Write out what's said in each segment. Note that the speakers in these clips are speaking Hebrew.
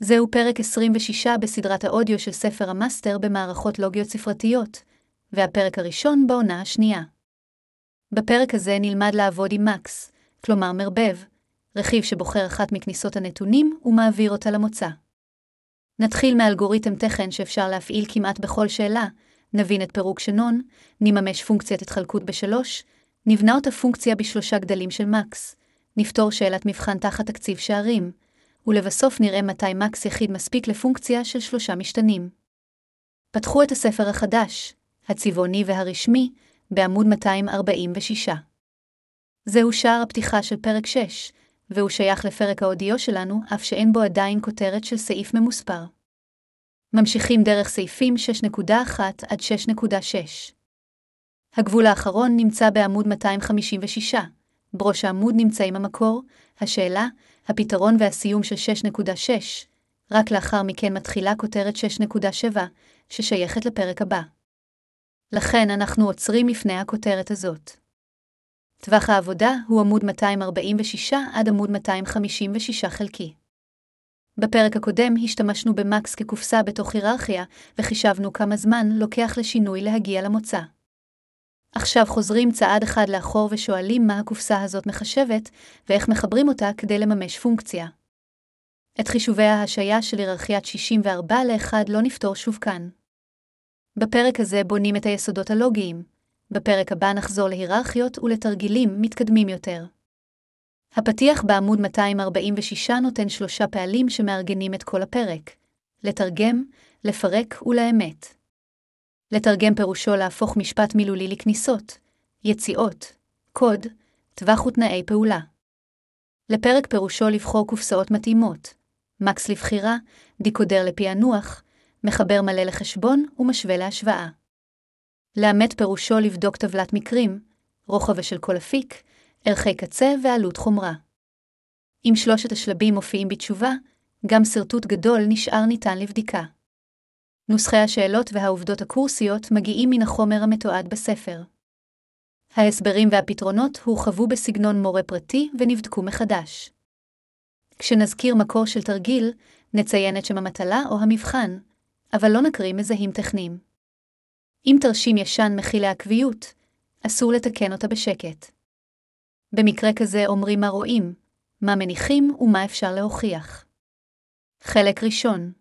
זהו פרק 26 בסדרת האודיו של ספר המאסטר במערכות לוגיות ספרתיות, והפרק הראשון בעונה השנייה. בפרק הזה נלמד לעבוד עם מקס, כלומר מרבב, רכיב שבוחר אחת מכניסות הנתונים ומעביר אותה למוצא. נתחיל מאלגוריתם תכן שאפשר להפעיל כמעט בכל שאלה, נבין את פירוק שנון, נממש פונקציית התחלקות בשלוש, נבנה אותה פונקציה בשלושה גדלים של מקס, נפתור שאלת מבחן תחת תקציב שערים, ולבסוף נראה מתי מקס יחיד מספיק לפונקציה של שלושה משתנים. פתחו את הספר החדש, הצבעוני והרשמי, בעמוד 246. זהו שער הפתיחה של פרק 6, והוא שייך לפרק האודיו שלנו, אף שאין בו עדיין כותרת של סעיף ממוספר. ממשיכים דרך סעיפים 6.1 עד 6.6. הגבול האחרון נמצא בעמוד 256. בראש העמוד נמצאים המקור, השאלה, הפתרון והסיום של 6.6, רק לאחר מכן מתחילה כותרת 6.7, ששייכת לפרק הבא. לכן אנחנו עוצרים לפני הכותרת הזאת. טווח העבודה הוא עמוד 246 עד עמוד 256 חלקי. בפרק הקודם השתמשנו במקס כקופסה בתוך היררכיה, וחישבנו כמה זמן לוקח לשינוי להגיע למוצא. עכשיו חוזרים צעד אחד לאחור ושואלים מה הקופסה הזאת מחשבת, ואיך מחברים אותה כדי לממש פונקציה. את חישובי ההשעיה של היררכיית 64:1 לא נפתור שוב כאן. בפרק הזה בונים את היסודות הלוגיים. בפרק הבא נחזור להיררכיות ולתרגילים מתקדמים יותר. הפתיח בעמוד 246 נותן 3 פעלים שמארגנים את כל הפרק. לתרגם, לפרק ולאמת. לתרגם פירושו להפוך משפט מילולי לכניסות, יציאות, קוד, טווח ותנאי פעולה. לפרק פירושו לבחור קופסאות מתאימות, מקס לבחירה, דיקודר לפענוח, מחבר מלא לחשבון ומשווה להשוואה. לאמת פירושו לבדוק טבלת מקרים, רוחב של כל אפיק, ערכי קצה ועלות חומרה. אם שלושת השלבים מופיעים בתשובה, גם סרטוט גדול נשאר ניתן לבדיקה. נוסחי השאלות והעובדות הקורסיות מגיעים מן החומר המתועד בספר. ההסברים והפתרונות הורחבו בסגנון מורה פרטי ונבדקו מחדש. כשנזכיר מקור של תרגיל, נציין את שם המטלה או המבחן, אבל לא נקריא מזהים טכניים. אם תרשים ישן מכיל העקביות, אסור לתקן אותה בשקט. במקרה כזה אומרים מה רואים, מה מניחים ומה אפשר להוכיח. חלק ראשון.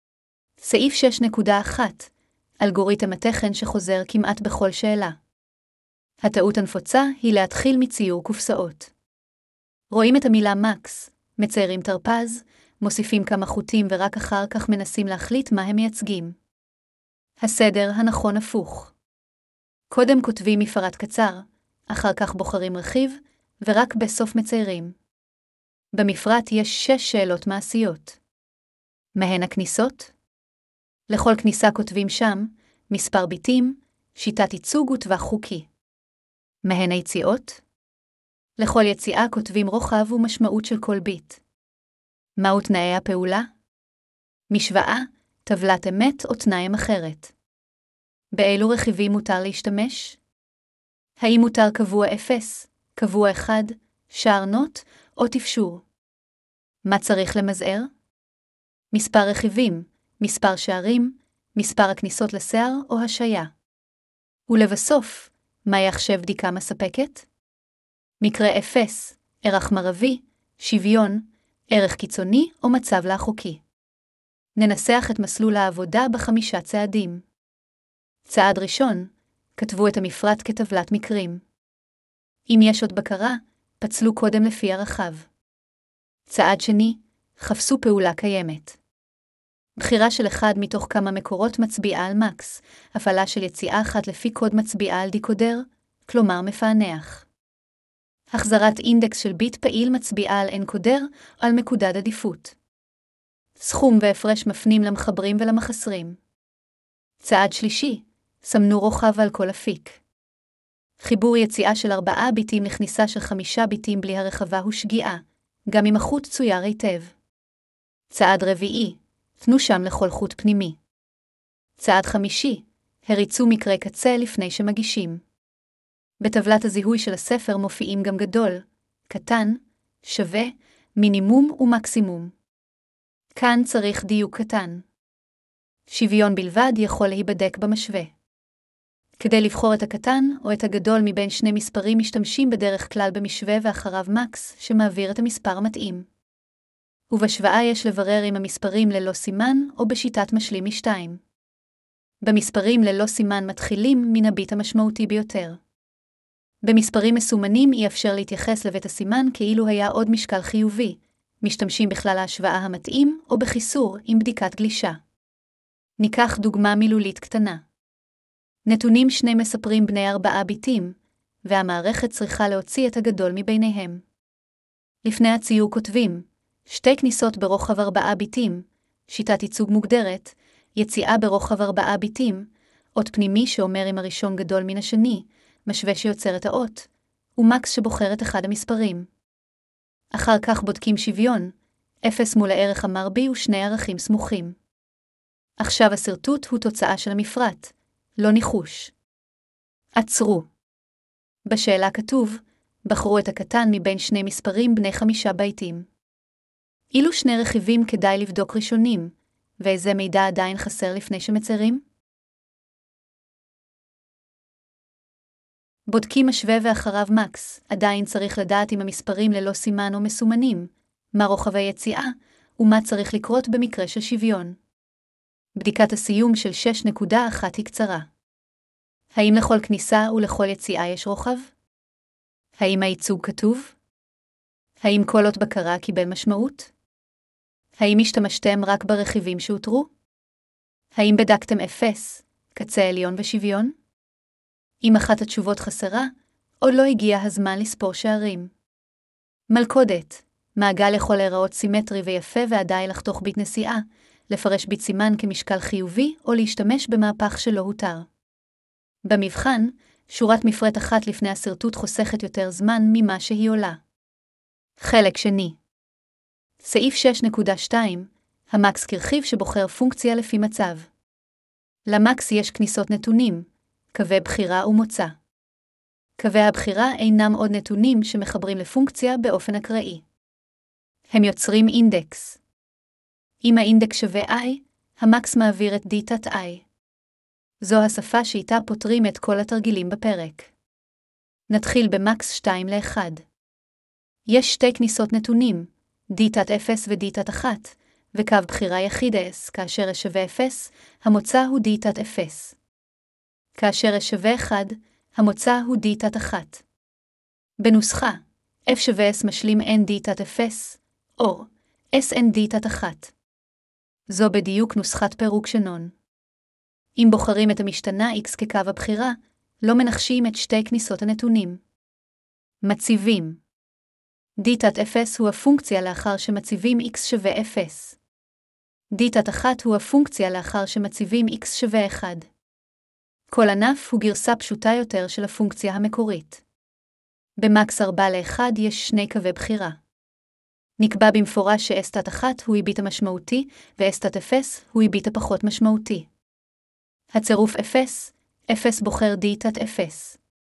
סעיף 6.1, אלגוריתם התכן שחוזר כמעט בכל שאלה. הטעות הנפוצה היא להתחיל מציור קופסאות. רואים את המילה מקס, מציירים תרפז, מוסיפים כמה חוטים ורק אחר כך מנסים להחליט מה הם מייצגים. הסדר הנכון הפוך. קודם כותבים מפרט קצר, אחר כך בוחרים רכיב, ורק בסוף מציירים. במפרט יש 6 שאלות מעשיות. מהן הכניסות? לכל כניסה כותבים שם, מספר ביטים, שיטת ייצוג וטווח חוקי. מהן היציאות? לכל יציאה כותבים רוחב ומשמעות של כל ביט. מהו תנאי הפעולה? משוואה, טבלת אמת או תנאי אחרת. באילו רכיבים מותר להשתמש? האם מותר קבוע 0, קבוע 1, שער נוט או תפשור? מה צריך למזער? מספר רכיבים, מספר שערים, מספר הכניסות לשיער או השעיה. ולבסוף, מה יחשב בדיקה מספקת? מקרה 0, ערך מרבי, שוויון, ערך קיצוני או מצב לא חוקי. ננסח את מסלול העבודה ב5 צעדים. צעד ראשון, כתבו את המפרט כטבלת מקרים. אם יש עוד בקרה, פצלו קודם לפי הרחב. צעד שני, חפשו פעולה קיימת. בחירה של אחד מתוך כמה מקורות מצביעה על מקס, הפעלה של יציאה אחת לפי קוד מצביעה על דיקודר, כלומר מפענח. החזרת אינדקס של ביט פעיל מצביעה על אנקודר או על מקודד עדיפות. סכום והפרש מפנים למחברים ולמחסרים. צעד שלישי, סמנו רוחב על כל אפיק. חיבור יציאה של 4 ביטים לכניסה של 5 ביטים בלי הרחבה הוא שגיאה, גם אם החוט צויר היטב. צעד רביעי, תנו שם לכל חוט פנימי. צעד חמישי, הריצו מקרה קצה לפני שמגישים. בטבלת הזיהוי של הספר מופיעים גם גדול, קטן, שווה, מינימום ומקסימום. כאן צריך דיוק קטן. שוויון בלבד יכול להיבדק במשווה. כדי לבחור את הקטן או את הגדול מבין שני מספרים משתמשים בדרך כלל במשווה ואחריו מקס שמעביר את המספר המתאים. ובשוואה יש לברר אם המספרים ללא סימן או בשיטת משלים משתיים. במספרים ללא סימן מתחילים מן הביט המשמעותי ביותר. במספרים מסומנים אי אפשר להתייחס לבית הסימן כאילו היה עוד משקל חיובי, משתמשים בכלל ההשוואה המתאים או בחיסור עם בדיקת גלישה. ניקח דוגמה מילולית קטנה. נתונים שני מספרים בני 4 ביטים, והמערכת צריכה להוציא את הגדול מביניהם. לפני הציור כותבים, שתי כניסות ברוחב 4 ביטים, שיטת ייצוג מוגדרת, יציאה ברוחב 4 ביטים, אות פנימי שאומר אם הראשון גדול מן השני, משווה שיוצר את האות, ומקס שבוחר את אחד המספרים. אחר כך בודקים שוויון, 0 מול הערך המרבי ושני ערכים סמוכים. עכשיו השרטוט הוא תוצאה של המפרט, לא ניחוש. עצרו. בשאלה כתוב, בחרו את הקטן מבין שני מספרים בני 5 ביטים. אילו שני רכיבים כדאי לבדוק ראשונים, ואיזה מידע עדיין חסר לפני שמצרים? בודקים משווה ואחריו מקס, עדיין צריך לדעת אם המספרים ללא סימן או מסומנים, מה רוחב היציאה, ומה צריך לקרות במקרה של שוויון. בדיקת הסיום של 6.1 היא קצרה. האם לכל כניסה ולכל יציאה יש רוחב? האם הייצוג כתוב? האם כל אות בקרה קיבל משמעות? האם השתמשתם רק ברכיבים שהותרו? האם בדקתם 0, קצה עליון ושוויון? אם אחת התשובות חסרה, עוד לא הגיע הזמן לספור שערים. מלכודת, מעגל יכול להיראות סימטרי ויפה ועדיין לחתוך ביט נסיעה, לפרש ביט סימן כמשקל חיובי או להשתמש במהפך שלא הותר. במבחן, שורת מפרט אחת לפני השרטוט חוסכת יותר זמן ממה שהיא עולה. חלק שני. סעיף 6.2, המקס כרכיב שבוחר פונקציה לפי מצב. למקס יש כניסות נתונים, קווי בחירה ומוצא. קווי הבחירה אינם עוד נתונים שמחברים לפונקציה באופן אקראי. הם יוצרים אינדקס. אם האינדקס שווה i, המקס מעביר את d תת i. זו השפה שאיתה פותרים את כל התרגילים בפרק. נתחיל במקס 2 ל-1. יש שתי כניסות נתונים, d תת 0 ו-d תת 1, וקו בחירה יחיד s, כאשר s שווה 0, המוצא הוא d תת 0. כאשר s שווה 1, המוצא הוא d תת 1. בנוסחה, f שווה s משלים n d תת 0, או s n d תת 1. זו בדיוק נוסחת פירוק שנון. אם בוחרים את המשתנה x כקו הבחירה, לא מנחשים את שתי כניסות הנתונים. מציבים. d תת 0 הוא הפונקציה לאחר שמציבים x שווה 0. d תת 1 הוא הפונקציה לאחר שמציבים x שווה 1. כל ענף הוא גרסה פשוטה יותר של הפונקציה המקורית. במקס 4 ל-1 יש שני קווי בחירה. נקבע במפורש ש-s תת 1 הוא הביט המשמעותי, ו-s תת 0 הוא הביט הפחות משמעותי. הצירוף 0, 0 בוחר d תת 0.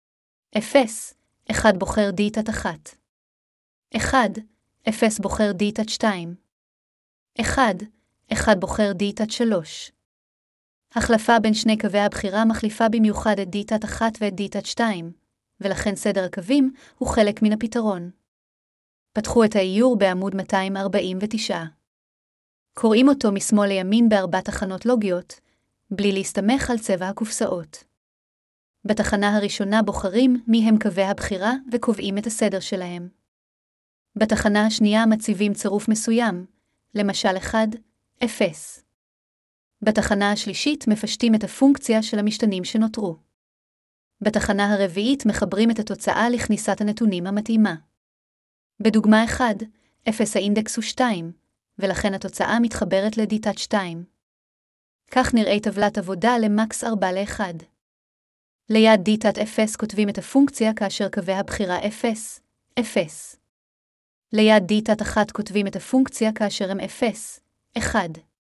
0, 1 בוחר d תת 1. 1, 0 בוחר d תת 2. 1, 1 בוחר d תת 3. החלפה בין שני קווי הבחירה מחליפה במיוחד את d תת 1 ואת d תת 2, ולכן סדר הקווים הוא חלק מן הפתרון. פתחו את האיור בעמוד 249. קוראים אותו משמאל לימין ב4 תחנות לוגיות, בלי להסתמך על צבע הקופסאות. בתחנה הראשונה בוחרים מי הם קווי הבחירה וקובעים את הסדר שלהם. בתחנה השנייה מציבים צירוף מסוים, למשל 1, 0. בתחנה השלישית מפשטים את הפונקציה של המשתנים שנותרו. בתחנה הרביעית מחברים את התוצאה לכניסת הנתונים המתאימה. בדוגמה 1, 0 האינדקס הוא 2, ולכן התוצאה מתחברת ל-d תת 2. כך נראה טבלת עבודה למקס 4 ל-1. ליד d תת 0 כותבים את הפונקציה כאשר קווי הבחירה 0, 0. ליד d תת 1 כותבים את הפונקציה כאשר הם 0, 1.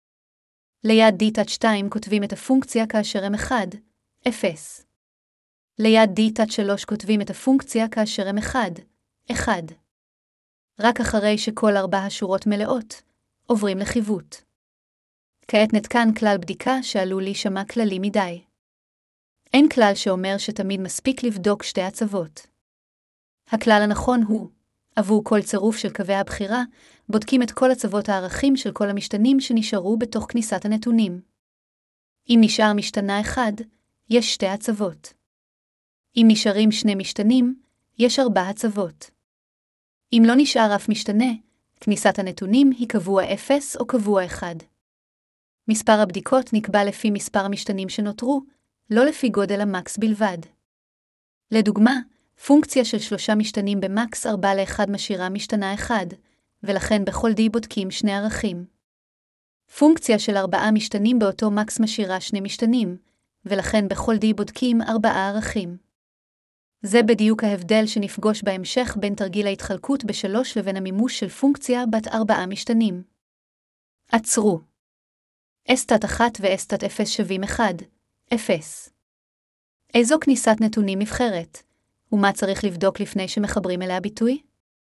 ליד d תת 2 כותבים את הפונקציה כאשר הם 1, 0. ליד d תת 3 כותבים את הפונקציה כאשר הם 1, 1. רק אחרי שכל 4 השורות מלאות, עוברים לחיווט. כעת נתקן כלל בדיקה שעלול להישמע כללי מדי. אין כלל שאומר שתמיד מספיק לבדוק שתי הצוות. הכלל הנכון הוא, עבור כל צירוף של קווי הבחירה, בודקים את כל הצוות הערכים של כל המשתנים שנשארו בתוך כניסת הנתונים. אם נשאר משתנה אחד, יש שתי הצוות. אם נשארים שני משתנים, יש 4 הצוות. אם לא נשאר אף משתנה, כניסת הנתונים היא קבוע 0 או קבוע 1. מספר הבדיקות נקבע לפי מספר המשתנים שנותרו, לא לפי גודל המקס בלבד. לדוגמה, פונקציה של 3 משתנים במקס 4:1 משאירה משתנה 1, ולכן בכל D בודקים 2 ערכים. פונקציה של 4 משתנים באותו מקס משאירה 2 משתנים, ולכן בכל D בודקים 4 ערכים. זה בדיוק ההבדל שנפגוש בהמשך בין תרגיל ההתחלקות ב3 לבין המימוש של פונקציה בת 4 משתנים. עצרו. S1 ו-S0 שווים 1, 0. איזו כניסת נתונים נבחרת? ומה צריך לבדוק לפני שמחברים אליה ביטוי?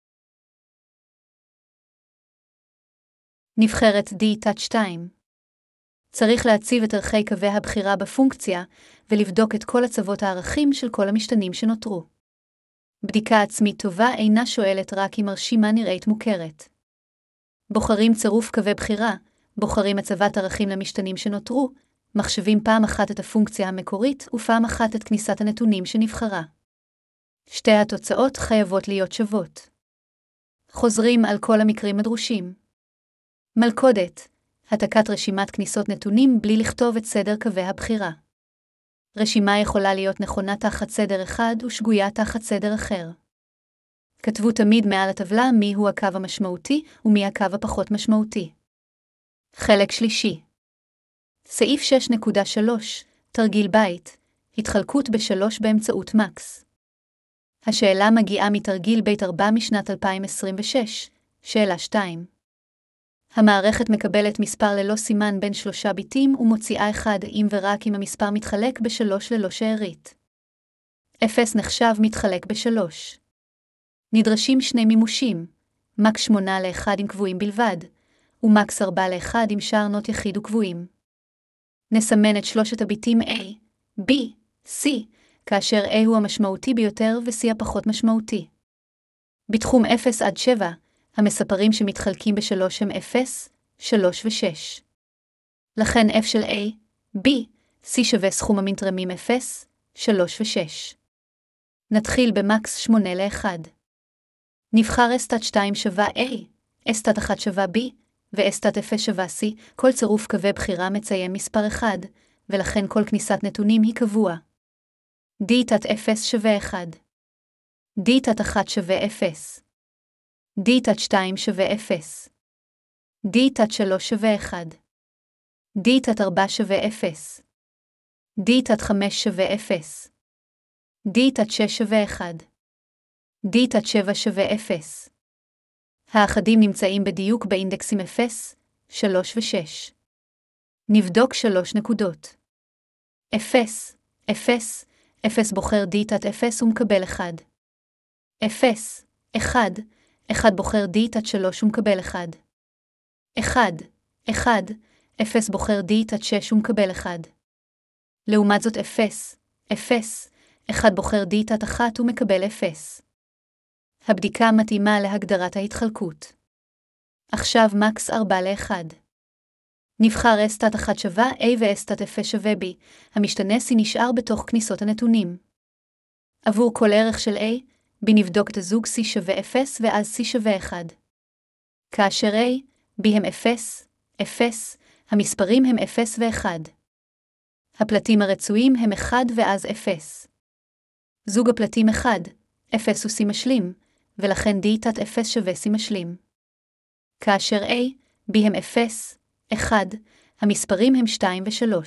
נבחרת D2. צריך להציב את ערכי קווי הבחירה בפונקציה ולבדוק את כל הצוות הערכים של כל המשתנים שנותרו. בדיקה עצמית טובה אינה שואלת רק אם הרשימה נראית מוכרת. בוחרים צירוף קווי בחירה, בוחרים הצבת ערכים למשתנים שנותרו, מחשבים פעם אחת את הפונקציה המקורית ופעם אחת את כניסת הנתונים שנבחרה. שתי התוצאות חייבות להיות שוות. חוזרים על כל המקרים הדרושים. מלכודת, העתקת רשימת כניסות נתונים בלי לכתוב את סדר קווי הבחירה. רשימה יכולה להיות נכונה תחת סדר אחד ושגויה תחת סדר אחר. כתבו תמיד מעל הטבלה מי הוא הקו המשמעותי ומי הקו הפחות משמעותי. חלק שלישי. סעיף 6.3, תרגיל בית, התחלקות ב3 באמצעות מקס. השאלה מגיעה מתרגיל בית 4 משנת 2026, שאלה 2. המערכת מקבלת מספר ללא סימן בין 3 ביטים ומוציאה 1 אם ורק אם המספר מתחלק ב3 ללא שארית. 0 נחשב מתחלק ב3. נדרשים שני מימושים, מקס 8 ל-1 עם קבועים בלבד, ומקס 4 ל-1 עם שער נוט יחיד וקבועים. נסמן את שלושת הביטים A, B, C, כאשר A הוא המשמעותי ביותר ו-C הפחות משמעותי. בתחום 0 עד 7, המספרים שמתחלקים ב3 הם 0, 3 ו-6. לכן F של A, B, C שווה סכום המתרמים 0, 3 ו-6. נתחיל במקס 8 ל-1. נבחר S2 שווה A, S1 שווה B, ו-S0 שווה C, כל צירוף קווי בחירה מציין מספר 1, ולכן כל כניסת נתונים היא קבוע. D0 שווה 1. D1 שווה 0. D2 שווה 0. D3 שווה 1. D4 שווה 0. D5 שווה 0. D6 שווה 1. D7 שווה 0. האחדים נמצאים בדיוק באינדקסים 0, 3 ו-6. נבדוק 3 נקודות. 0, 0, 0 בוחר D0 ומקבל 1. 0, 1, 1 בוחר D3 ומקבל 1. 1, 1, 0 בוחר D6 ומקבל 1. לעומת זאת 0, 0, 1 בוחר D1 ומקבל 0. הבדיקה מתאימה להגדרת ההתחלקות. עכשיו מקס 4 ל-1. נבחר S1 שווה A ו-S0 שווה B, המשתנה C נשאר בתוך כניסות הנתונים. עבור כל ערך של A, B נבדוק את הזוג C שווה 0 ואז C שווה 1. כאשר A, B הם 0, 0, המספרים הם 0 ו-1. הפלטים הרצויים הם 1 ואז 0. זוג הפלטים 1, 0 הוא C משלים, ולכן D0 שווה C משלים. כאשר A, B הם 0, 1, המספרים הם 2 ו-3.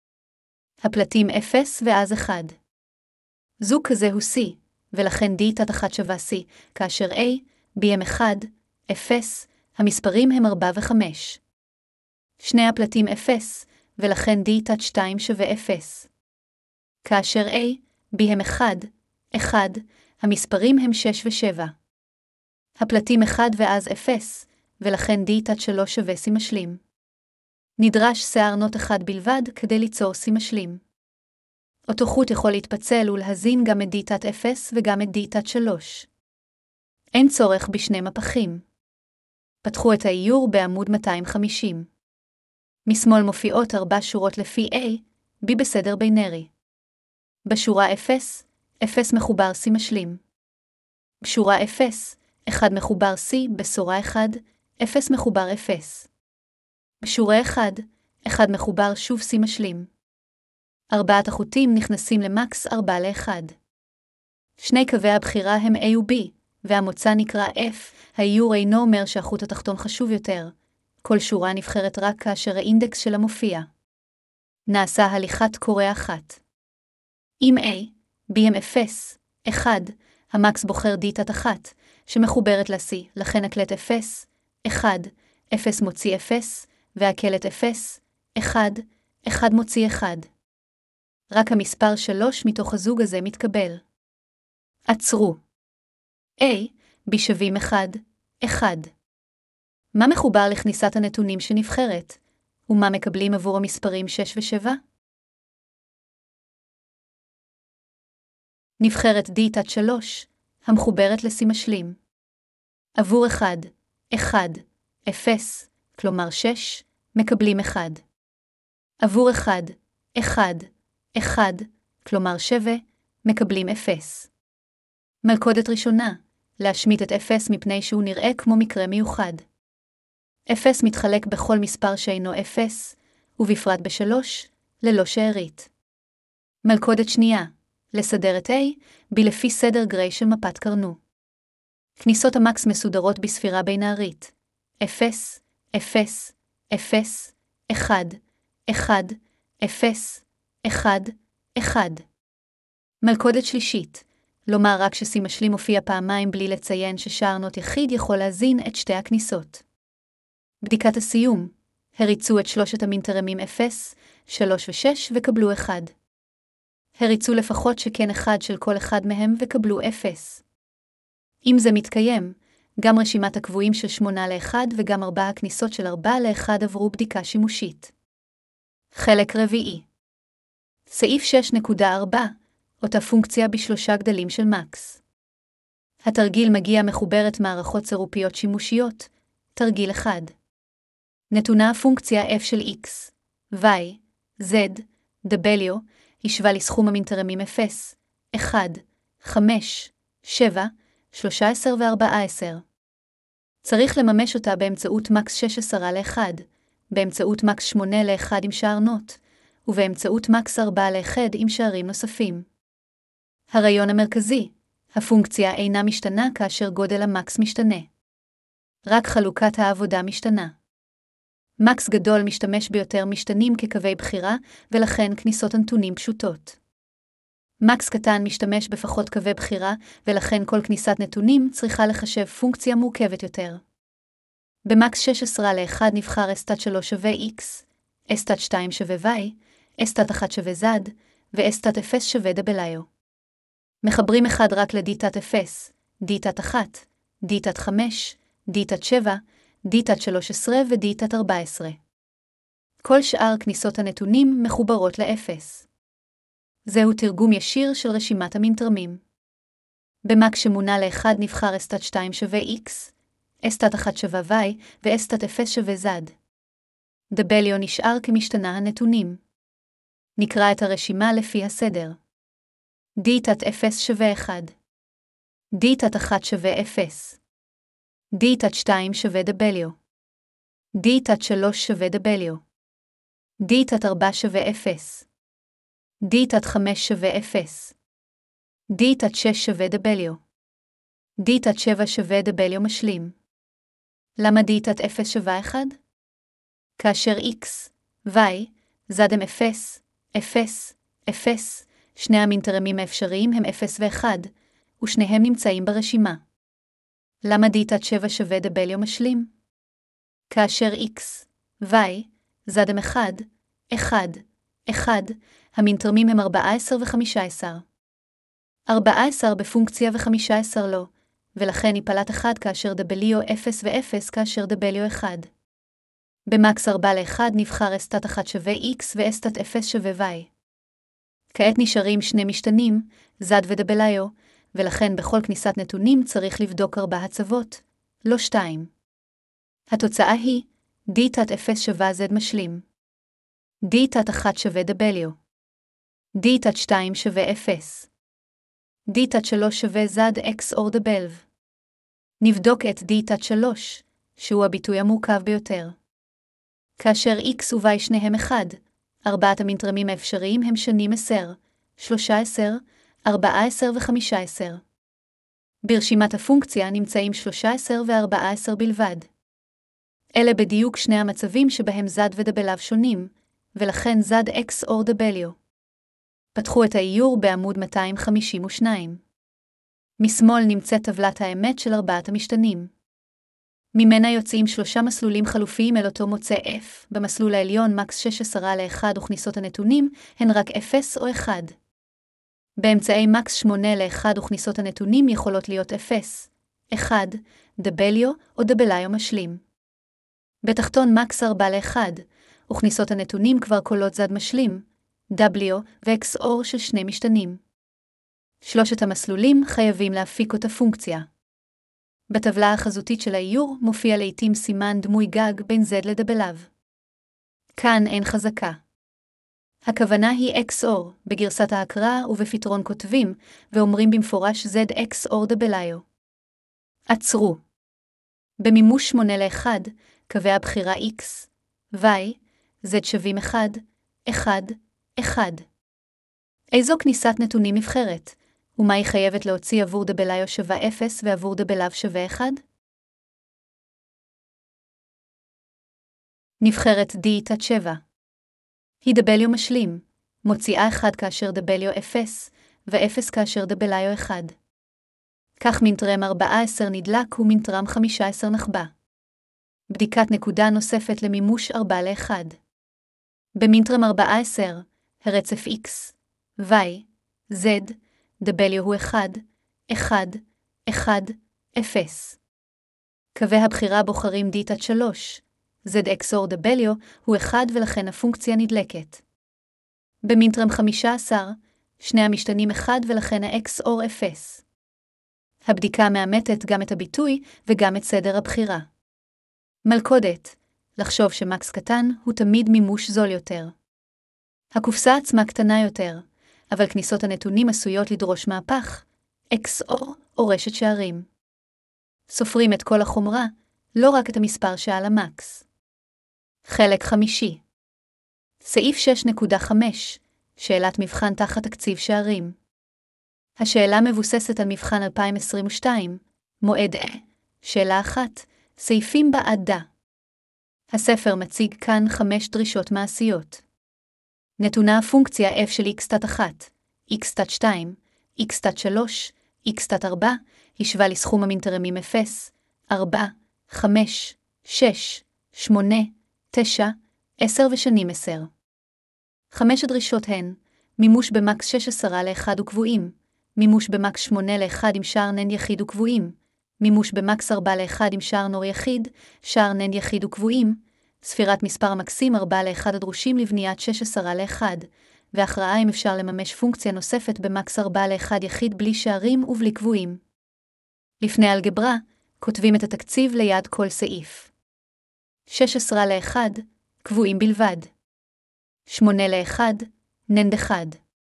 הפלטים 0 ואז 1. זוג כזה הוא C, ולכן D1 שווה C, כאשר A, B הם 1, 0, המספרים הם 4 ו-5. שני הפלטים 0, ולכן D2 שווה 0. כאשר A, B הם 1, 1, המספרים הם 6 ו-7. הפלטים 1 ואז 0, ולכן d-3 שווה C משלים. נדרש שיער נוט אחד בלבד כדי ליצור C משלים. אותו חוט יכול להתפצל ולהזין גם את d-0 וגם את d-3. אין צורך בשני מפחים. פתחו את האיור בעמוד 250. משמאל מופיעות 4 שורות לפי A, B בסדר בינארי. בשורה 0, 0 מחובר C משלים. בשורה 0, 1 מחובר C, בשורה 1, 0 מחובר 0. בשורה 1, 1 מחובר שוב C משלים. 4 החוטים נכנסים למקס 4-1. שני קווי הבחירה הם A ו-B, והמוצא נקרא F. האיור אינו אומר שהחוט התחתון חשוב יותר. כל שורה נבחרת רק כאשר האינדקס שלה מופיע. נעשה הליכת קורא אחת. אם A, B הם 0, 1, המקס בוחר d-1, שמחוברת ל-C, לכן הקלט 0, 1, 0 מוציא 0, והקלט 0, 1, 1 מוציא 1. רק המספר 3 מתוך הזוג הזה מתקבל. עצרו. A, B שווים 1, 1. מה מחובר לכניסת הנתונים שנבחרת, ומה מקבלים עבור המספרים 6 ו-7? נבחרת d-3, המחוברת ל-C משלים. עבור 1, 1, 0, כלומר 6, מקבלים 1. עבור 1, 1, 1, כלומר 7, מקבלים 0. מלכודת ראשונה, להשמיט את 0 מפני שהוא נראה כמו מקרה מיוחד. 0 מתחלק בכל מספר שאינו 0, ובפרט ב3, ללא שארית. מלכודת שנייה, לסדר את A, B לפי סדר גריי של מפת קרנו. כניסות המקס מסודרות בספירה בינארית. 0, 0, 0, 1, 1, 0, 1, 1. מלכודת שלישית, לומר רק ש-C משלים מופיע פעמיים בלי לציין ששער נוט יחיד יכול להזין את שתי הכניסות. בדיקת הסיום, הריצו את שלושת המינטרמים 0, 3 ו-6 וקבלו 1. הריצו לפחות שכן אחד של כל אחד מהם וקבלו 0. אם זה מתקיים, גם רשימת הקבועים של 8-1 וגם 4 הכניסות של 4-1 עברו בדיקה שימושית. חלק רביעי. סעיף 6.4, אותה פונקציה בשלושה גדלים של מקס. התרגיל מגיע מחוברת מערכות צירופיות שימושיות, תרגיל 1. נתונה הפונקציה f של x, y, z, w, השווה לסכום המינטרמים 0, 1, 5, 7, 13 ו-14. צריך לממש אותה באמצעות מקס 16-1, באמצעות מקס 8-1 עם שער נוט, ובאמצעות מקס 4-1 עם שערים נוספים. הרעיון המרכזי, הפונקציה אינה משתנה כאשר גודל המקס משתנה. רק חלוקת העבודה משתנה. מקס גדול משתמש ביותר משתנים כקווי בחירה, ולכן כניסות הנתונים פשוטות. מקס קטן משתמש בפחות קווי בחירה, ולכן כל כניסת נתונים צריכה לחשב פונקציה מורכבת יותר. במקס 16-1 נבחר s-3 שווה x, s-2 שווה y, s-1 שווה z, ו-s-0 שווה w. מחברים אחד רק ל-d-0, d-1, d-5, d-7, d-13 ו-d-14. כל שאר כניסות הנתונים מחוברות ל-0. זהו תרגום ישיר של רשימת המינטרמים. במקס שמונה ל-1 נבחר s-2 שווה x, s-1 שווה y ו-s-0 שווה z. w נשאר כמשתנה הנתונים. נקרא את הרשימה לפי הסדר. d-0 שווה 1. d-1 שווה 0. d-2 שווה w. d-3 שווה w. d-4 שווה 0. d-5 שווה 0. d-6 שווה w. d-7 שווה w משלים. למה d-0 שווה 1? כאשר x, y, z הם 0, 0, 0, שני המינטרמים האפשריים הם 0 ו-1, ושניהם נמצאים ברשימה. למה d-7 שווה w משלים? כאשר x, y, z הם 1, 1, 1, המינטרמים הם 14 ו-15. 14 בפונקציה ו-15 לא, ולכן היא פלט 1 כאשר W 0 ו-0 כאשר W 1. במקס 4-1 נבחר S' 1 שווה X ו-S' 0 שווה Y. כעת נשארים שני משתנים, Z ו-W, ולכן בכל כניסת נתונים צריך לבדוק 4 הצבות, לא 2. התוצאה היא D'0 שווה Z משלים. D'1 שווה W. D'2 שווה 0. D'3 שווה Z XOR W. נבדוק את D'3, שהוא הביטוי המורכב ביותר. כאשר X ו-Y שניהם 1, 4 המינטרמים האפשריים הם שנים 10, 13, 14 ו-15. ברשימת הפונקציה נמצאים 13 ו-14 בלבד. אלה בדיוק שני המצבים שבהם Z ו-W שונים, ולכן Z XOR W. פתחו את האיור בעמוד 252. משמאל נמצאת טבלת האמת של 4 המשתנים. ממנה יוצאים 3 מסלולים חלופיים אל אותו מוצא F. במסלול העליון מקס 16-1 וכניסות הנתונים הן רק 0 או 1. באמצעי מקס 8-1 וכניסות הנתונים יכולות להיות 0, 1, W או W משלים. בתחתון מקס 4-1 וכניסות הנתונים כבר קולות Z משלים, W ו-XOR של שני משתנים. שלושת המסלולים חייבים להפיק אותה פונקציה. בטבלה החזותית של האיור מופיע לעתים סימן דמוי גג בין Z ל-W. כאן אין חזקה. הכוונה היא XOR, בגרסת ההקראה ובפתרון כותבים, ואומרים במפורש Z XOR W. עצרו. במימוש 8-1, קווי הבחירה X, Y, Z שווים 1, 1, 1. איזו כניסת נתונים נבחרת? ומה היא חייבת להוציא עבור W שווה 0 ועבור W שווה 1? נבחרת D'7. היא W משלים, מוציאה 1 כאשר W 0 ו-0 כאשר W 1. כך מינטרם 14 נדלק ומינטרם 15 נחבא. בדיקת נקודה נוספת למימוש 4-1. במינטרם 14, הרצף X, Y, Z, W הוא 1, 1, 1, 0. קווי הבחירה בוחרים D'3, Z XOR W הוא 1 ולכן הפונקציה נדלקת. במינטרם 15, שני המשתנים 1 ולכן ה-XOR 0. הבדיקה מאמתת גם את הביטוי וגם את סדר הבחירה. מלכודת, לחשוב שמקס קטן הוא תמיד מימוש זול יותר. הקופסה עצמה קטנה יותר, אבל כניסות הנתונים עשויות לדרוש מהפך, XOR או רשת שערים. סופרים את כל החומרה, לא רק את המספר שעל המקס. חלק 5. סעיף 6.5, שאלת מבחן תחת תקציב שערים. השאלה מבוססת על מבחן 2022, מועד שאלה 1, סעיפים בעדה. הספר מציג כאן 5 דרישות מעשיות. נתונה הפונקציה f של x'1, x'2, x'3, x'4, השווה לסכום המינטרמים 0, 4, 5, 6, 8, 9, 10 ושנים 10. 5 הדרישות הן מימוש במקס 16-1 וקבועים, מימוש במקס 8-1 עם שער נן יחיד וקבועים, מימוש במקס 4-1 עם שער נור יחיד, שער נן יחיד וקבועים, ספירת מספר המקסים 4-1 הדרושים לבניית 16-1, והכרעה אם אפשר לממש פונקציה נוספת במקס 4-1 יחיד בלי שערים ובלי קבועים. לפני אלגברה, כותבים את התקציב ליד כל סעיף. 16-1, קבועים בלבד. 8-1, ננד 1.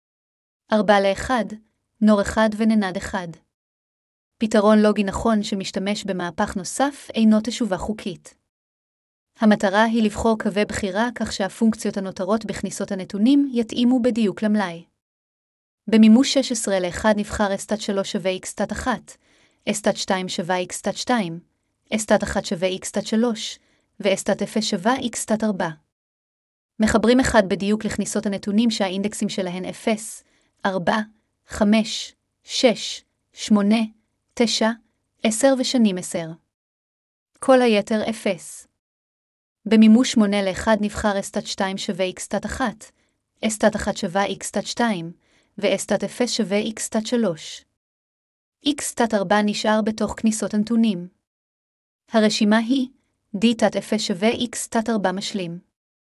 4-1, נור 1 וננד 1. פתרון לוגי נכון שמשתמש במהפך נוסף אינו תשובה חוקית. המטרה היא לבחור קווי בחירה כך שהפונקציות הנותרות בכניסות הנתונים יתאימו בדיוק למלאי. במימוש 16-1 נבחר S'3 שווה X'1, S'2 שווה X'2, S'1 שווה X'3, ו-S'0 שווה X'4. מחברים אחד בדיוק לכניסות הנתונים שהאינדקסים שלהן 0, 4, 5, 6, 8, 9, 10 ושנים 10. כל היתר 0. במימוש 8-1 נבחר S'2 שווה X'1, S'1 שווה X'2, ו-S'0 שווה X'3. x-4 נשאר בתוך כניסות הנתונים. הרשימה היא d-0 שווה x-4 משלים.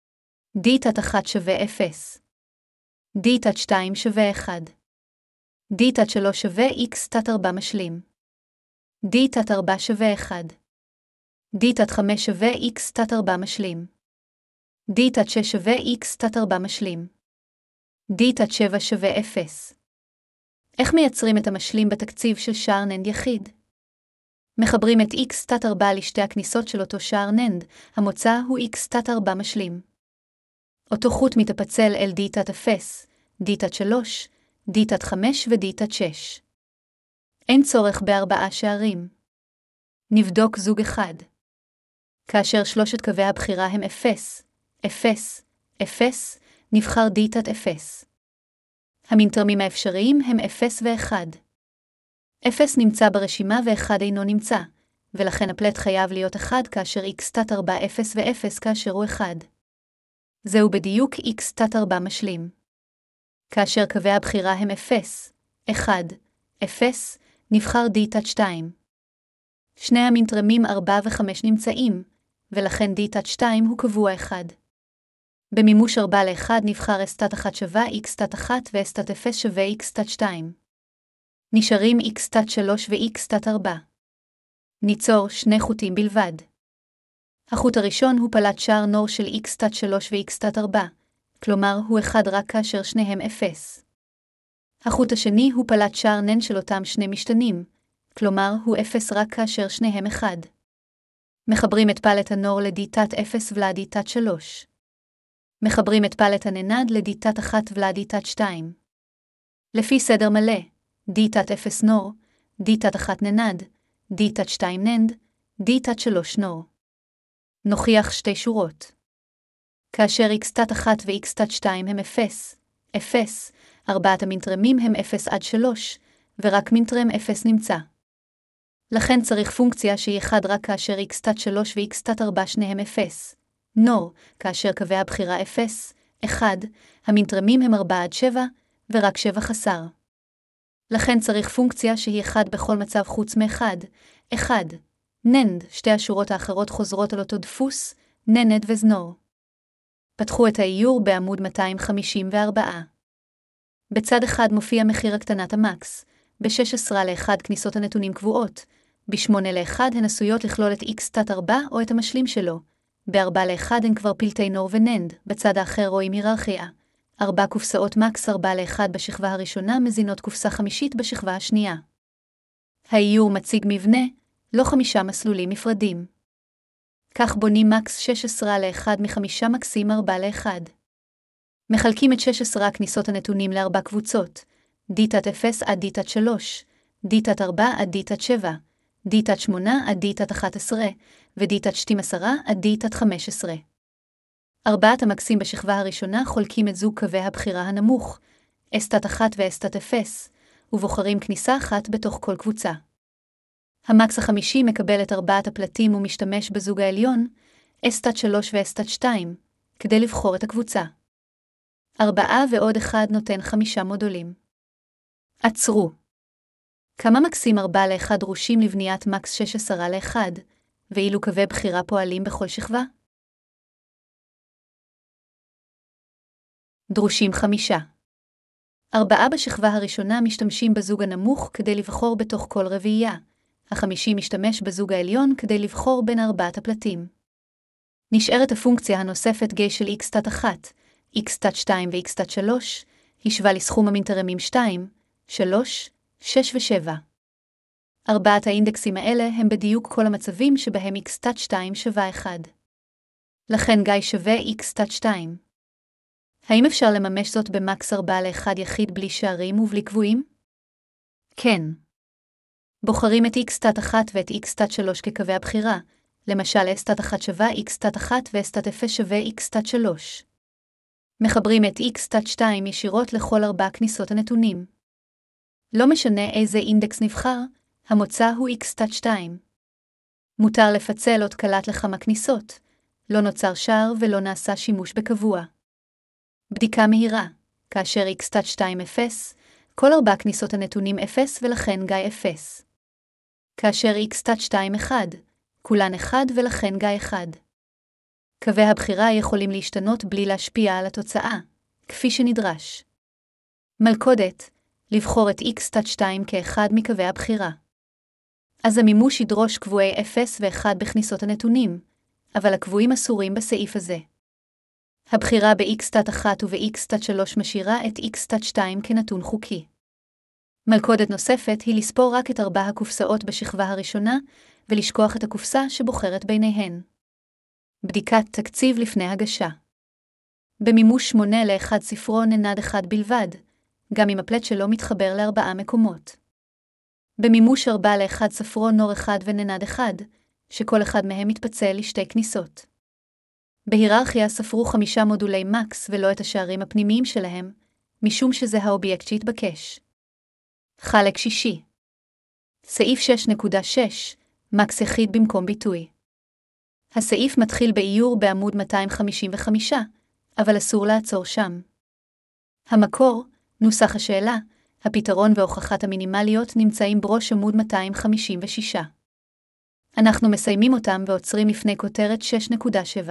d-1 שווה 0. d-2 שווה 1. d-3 שווה x-4 משלים. d-4 שווה 1. d-5 שווה x-4 משלים. d-6 שווה x-4 משלים. d-7 שווה 0. איך מייצרים את המשלים בתקציב של שער ננד יחיד? מחברים את x-4 לשתי הכניסות של אותו שער ננד, המוצא הוא x-4 משלים. אותו חוט מתפצל אל d-0, d-3, d-5 ו-d-6. אין צורך ב4 שערים. נבדוק זוג אחד. כאשר שלושת קווי הבחירה הם 0, 0, 0, נבחר d-0. המינטרמים האפשריים הם 0 ו-1. 0 נמצא ברשימה ו-1 אינו נמצא, ולכן הפלט חייב להיות 1 כאשר x-4 0 ו-0 כאשר הוא 1. זהו בדיוק x-4 משלים. כאשר קווי הבחירה הם 0, 1, 0, נבחר d-2. שני המינטרמים 4 ו-5 נמצאים, ולכן d-2 הוא קבוע 1. במימוש 4 ל-1 נבחר s-1 שווה x-1 ו-s-0 שווה x-2. נשארים x-3 ו-x-4. ניצור שני חוטים בלבד. החוט הראשון הוא פלט שער נור של x-3 ו-x-4, כלומר הוא 1 רק כאשר שניהם 0. החוט השני הוא פלט שער נן של אותם שני משתנים, כלומר הוא 0 רק כאשר שניהם 1. מחברים את פלט הנור ל-d-0 ול-d-3. מחברים את פלט הננד ל-d-1 ול-d-2. לפי סדר מלא, d-0 נור, d-1 ננד, d-2 ננד, d-3 נור. נוכיח שתי שורות. כאשר x-1 ו-x-2 הם 0, 0, ארבעת המינטרמים הם 0 עד 3, ורק מינטרם 0 נמצא. לכן צריך פונקציה שהיא 1 רק כאשר x-3 ו-x-4 שניהם 0. נור, כאשר קווי הבחירה 0, 1, המינטרמים הם 4 עד 7, ורק 7 חסר. לכן צריך פונקציה שהיא 1 בכל מצב חוץ מ-1, 1. ננד, שתי השורות האחרות חוזרות על אותו דפוס, ננד וזנור. פתחו את האיור בעמוד 254. בצד אחד מופיע מחיר הקטנת המקס, ב-16 ל-1 כניסות הנתונים קבועות, ב-8 ל-1 הן עשויות לכלול את x-4 או את המשלים שלו, ב-4 ל-1 הן כבר פלטי נור וננד, בצד האחר רואים היררכיה. 4 קופסאות מקס 4 ל-1 בשכבה הראשונה מזינות קופסה חמישית בשכבה השנייה. האיור מציג מבנה, לא 5 מסלולים נפרדים. כך בונים מקס 16 ל-1 מ5 מקסים 4 ל-1. מחלקים את 16 הכניסות הנתונים ל4 קבוצות, d-0 עד d-3, d-4 עד d-7, d-8 עד d-11 ו-d-12 עד d-15. ארבעת המקסים בשכבה הראשונה חולקים את זוג קווי הבחירה הנמוך, s-1 ו-s-0, ובוחרים כניסה אחת בתוך כל קבוצה. המקס החמישי מקבל את ארבעת הפלטים ומשתמש בזוג העליון, s-3 ו-s-2, כדי לבחור את הקבוצה. 4 ועוד 1 נותן 5 מודולים. עצרו. כמה מקסים 4 ל-1 דרושים לבניית מקס 16 ל-1, ואילו קווי בחירה פועלים בכל שכבה? דרושים 5. 4 בשכבה הראשונה משתמשים בזוג הנמוך כדי לבחור בתוך כל רביעייה, החמישי משתמש בזוג העליון כדי לבחור בין ארבעת הפלטים. נשארת הפונקציה הנוספת גי של x-1, x-2 ו-x-3, השווה לסכום המינטרמים 2, 3, 6 ו-7. ארבעת האינדקסים האלה הם בדיוק כל המצבים שבהם x-2 שווה 1. לכן גי שווה x-2. האם אפשר לממש זאת במקס 4 ל-1 יחיד בלי שערים ובלי קבועים? כן. בוחרים את x-1 ואת x-3 כקווי הבחירה, למשל s-1 שווה x-1 ו-s-0 שווה x-3. מחברים את x-2 ישירות לכל 4 כניסות הנתונים. לא משנה איזה אינדקס נבחר, המוצא הוא x-2. מותר לפצל עוד קלט לכמה כניסות, לא נוצר שער ולא נעשה שימוש בקבוע. בדיקה מהירה, כאשר x-2 0, כל 4 כניסות הנתונים 0 ולכן גיא 0. כאשר x'2 1, כולן 1 ולכן גיא 1. קווי הבחירה יכולים להשתנות בלי להשפיע על התוצאה, כפי שנדרש. מלכודת, לבחור את x'2 כאחד מקווי הבחירה. אז המימוש ידרוש קבועי 0 ו-1 בכניסות הנתונים, אבל הקבועים אסורים בסעיף הזה. הבחירה ב-x'1 וב-x'3 משאירה את x'2 כנתון חוקי. מלכודת נוספת היא לספור רק את 4 הקופסאות בשכבה הראשונה, ולשכוח את הקופסה שבוחרת ביניהן. בדיקת תקציב לפני הגשה. במימוש 8 ל-1 ספרו ננד 1 בלבד, גם אם הפלט שלו מתחבר ל4 מקומות. במימוש 4 ל-1 ספרו נור 1 וננד 1, שכל אחד מהם מתפצל לשתי כניסות. בהיררכיה ספרו 5 מודולי מקס ולא את השערים הפנימיים שלהם, משום שזה האובייקט שהתבקש. חלק שישי. סעיף 6.6, מקס יחיד במקום ביטוי. הסעיף מתחיל באיור בעמוד 255, אבל אסור לעצור שם. המקור, נוסח השאלה, הפתרון והוכחת המינימליות נמצאים בראש עמוד 256. אנחנו מסיימים אותם ועוצרים לפני כותרת 6.7.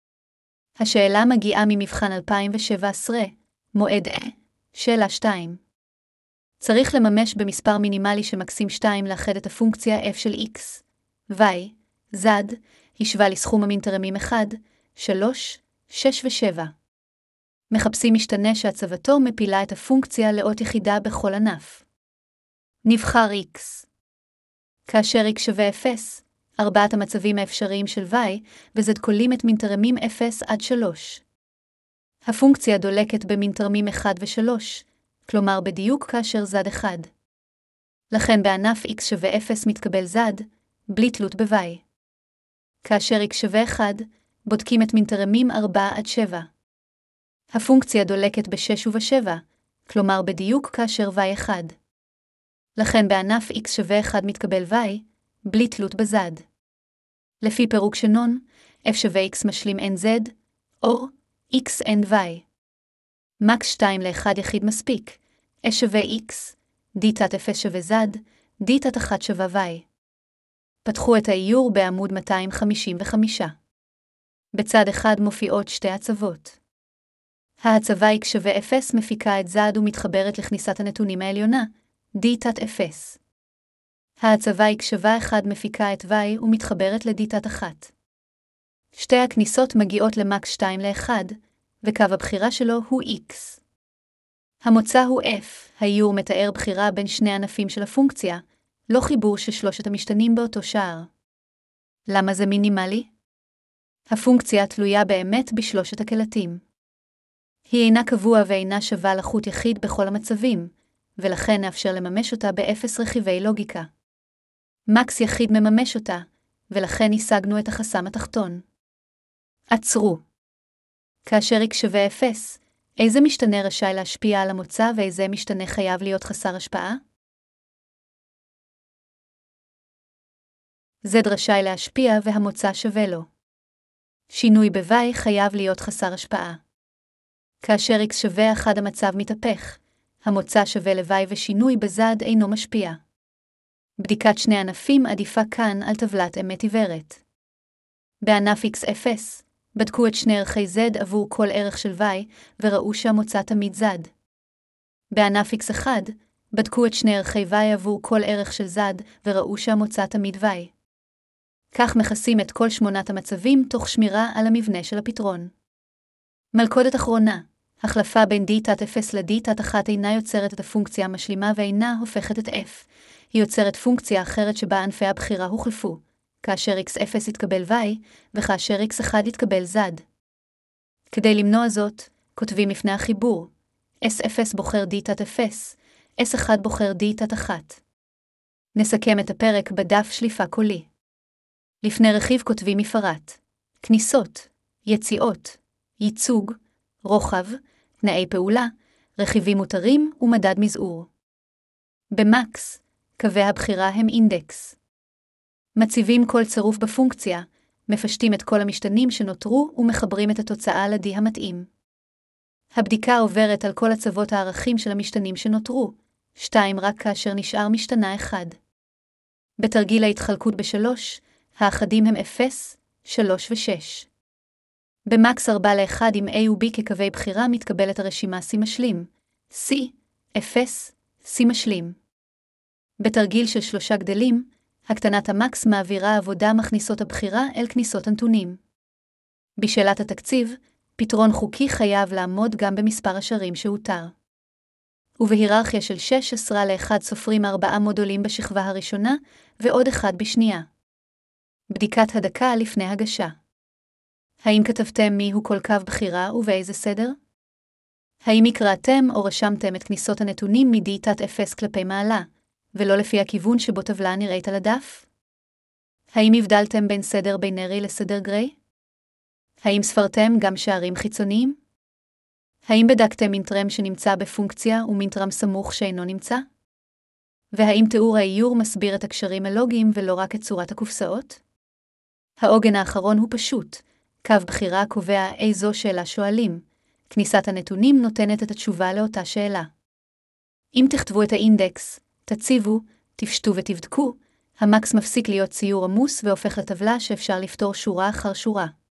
השאלה מגיעה ממבחן 2017, מועד שאלה 2. צריך לממש במספר מינימלי שמקסים 2 לאחד את הפונקציה f של x, y, z, השווה לסכום המינטרמים 1, 3, 6 ו-7. מחפשים משתנה שהצבתו מפילה את הפונקציה לאות יחידה בכל ענף. נבחר x. כאשר x שווה 0, 4 המצבים האפשריים של y, ו-z כוללים את מינטרמים 0 עד 3. הפונקציה דולקת במינטרמים 1 ו-3, כלומר בדיוק כאשר z 1. לכן בענף x שווה 0 מתקבל z, בלי תלות ב-y. כאשר x שווה 1, בודקים את מינטרמים 4 עד 7. הפונקציה דולקת ב-6 וב-7, כלומר בדיוק כאשר y 1. לכן בענף x שווה 1 מתקבל y, בלי תלות ב-z. לפי פירוק שנון, f שווה x משלים nz, או x n y. מקס 2 ל-1 יחיד מספיק, s שווה x, d תת f שווה z, d תת 1 שווה y. פתחו את האיור בעמוד 255. בצד אחד מופיעות שתי הצבות. ההצבה x שווה 0 מפיקה את z ומתחברת לכניסת הנתונים העליונה, d תת 0. ההצבה x שווה 1 מפיקה את y ומתחברת ל-d תת 1. שתי הכניסות מגיעות למקס 2 ל-1, וקו הבחירה שלו הוא x. המוצא הוא f, האיור מתאר בחירה בין שני ענפים של הפונקציה, לא חיבור של שלושת המשתנים באותו שער. למה זה מינימלי? הפונקציה תלויה באמת בשלושת הקלטים. היא אינה קבוע ואינה שווה לחוט יחיד בכל המצבים, ולכן נאפשר לממש אותה באפס רכיבי לוגיקה. מקס יחיד מממש אותה, ולכן השגנו את החסם התחתון. עצרו. כאשר x שווה 0, איזה משתנה רשאי להשפיע על המוצא ואיזה משתנה חייב להיות חסר השפעה? z רשאי להשפיע והמוצא שווה לו. שינוי ב-y חייב להיות חסר השפעה. כאשר x שווה 1 המצב מתהפך, המוצא שווה ל-y ושינוי ב-z אינו משפיע. בדיקת שני ענפים עדיפה כאן על טבלת אמת עיוורת. בענף x0, בדקו את שני ערכי z עבור כל ערך של y וראו שהמוצא תמיד z. בענף x1, בדקו את שני ערכי y עבור כל ערך של z וראו שהמוצא תמיד y. כך מכסים את כל 8 המצבים תוך שמירה על המבנה של הפתרון. מלכודת אחרונה, החלפה בין d תת 0 ל-d תת 1 אינה יוצרת את הפונקציה המשלימה ואינה הופכת את f. היא יוצרת פונקציה אחרת שבה ענפי הבחירה הוחלפו, כאשר x0 יתקבל y וכאשר x1 יתקבל z. כדי למנוע זאת, כותבים לפני החיבור, s0 בוחר d תת 0, s1 בוחר d תת 1. נסכם את הפרק בדף שליפה קולי. לפני רכיב כותבים מפרט, כניסות, יציאות, ייצוג, רוחב, תנאי פעולה, רכיבים מותרים ומדד מזעור. במקס, קווי הבחירה הם אינדקס. מציבים כל צירוף בפונקציה, מפשטים את כל המשתנים שנותרו ומחברים את התוצאה ל-D המתאים. הבדיקה עוברת על כל הצוות הערכים של המשתנים שנותרו, 2 רק כאשר נשאר משתנה 1. בתרגיל ההתחלקות ב3, האחדים הם 0, 3 ו-6. במקס 4-1 עם A ו-B כקווי בחירה מתקבלת הרשימה C משלים, C, 0, C משלים. בתרגיל של 3 גדלים, הקטנת המקס מעבירה עבודה מכניסות הבחירה אל כניסות הנתונים. בשאלת התקציב, פתרון חוקי חייב לעמוד גם במספר השערים שהותר. ובהיררכיה של 16-1 סופרים 4 מודולים בשכבה הראשונה ועוד 1 בשנייה. בדיקת הדקה לפני הגשה. האם כתבתם מיהו כל קו בחירה ובאיזה סדר? האם הקראתם או רשמתם את כניסות הנתונים מ-D-0 כלפי מעלה, ולא לפי הכיוון שבו טבלה נראית על הדף? האם הבדלתם בין סדר בינרי לסדר גריי? האם ספרתם גם שערים חיצוניים? האם בדקתם מינטרם שנמצא בפונקציה ומינטרם סמוך שאינו נמצא? והאם תיאור האיור מסביר את הקשרים הלוגיים ולא רק את צורת הקופסאות? העוגן האחרון הוא פשוט. קו בחירה קובע איזו שאלה שואלים. כניסת הנתונים נותנת את התשובה לאותה שאלה. אם תכתבו את האינדקס, תציבו, תפשטו ותבדקו, המקס מפסיק להיות ציור עמוס והופך לטבלה שאפשר לפתור שורה אחר שורה.